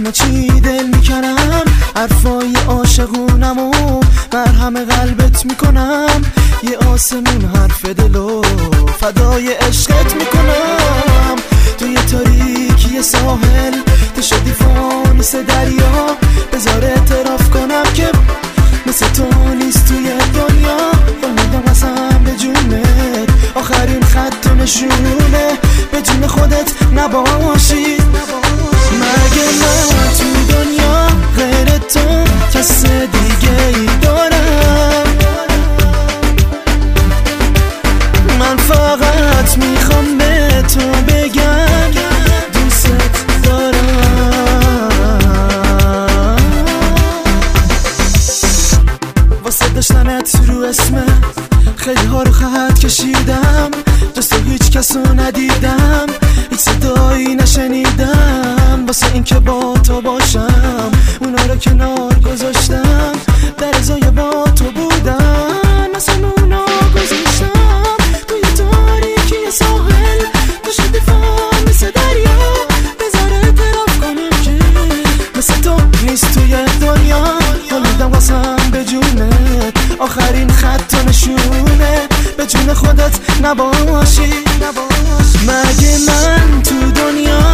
همه چی دل میکنم، حرفای عاشقونمو مرهم قلبت میکنم، یه آسمون حرف دلو فدای عشقت میکنم. توی تاریکی ساحل تو شدی فانوس دریا، بذار اعتراف کنم که مثل تو نیست توی دنیا. امیدم قسم به جونت آخرین خط و نشونه به جون خودت نباشی. مگه من تو دنیا غیر تو کس دیگه ای دارم؟ من فقط میخوام به تو بگم دوست دارم. واسه داشتنت رو اسمه خیلی ها رو خط کشیدم، جز تو هیچ کس رو ندیدم، هیچ صدایی نشنیدم. واسه این که با تو باشم اونا رو کنار گذاشتم، در ازای با تو بودن مثل اونا گذاشتم. توی تاریکی ساحل تو شدی فان مثل دریا، بذار اعتراف کنیم که مثل تو نیست توی دنیا. امیدم قسم به جونت آخرین خط و نشونه به جون خودت نباشی. مگه من تو دنیا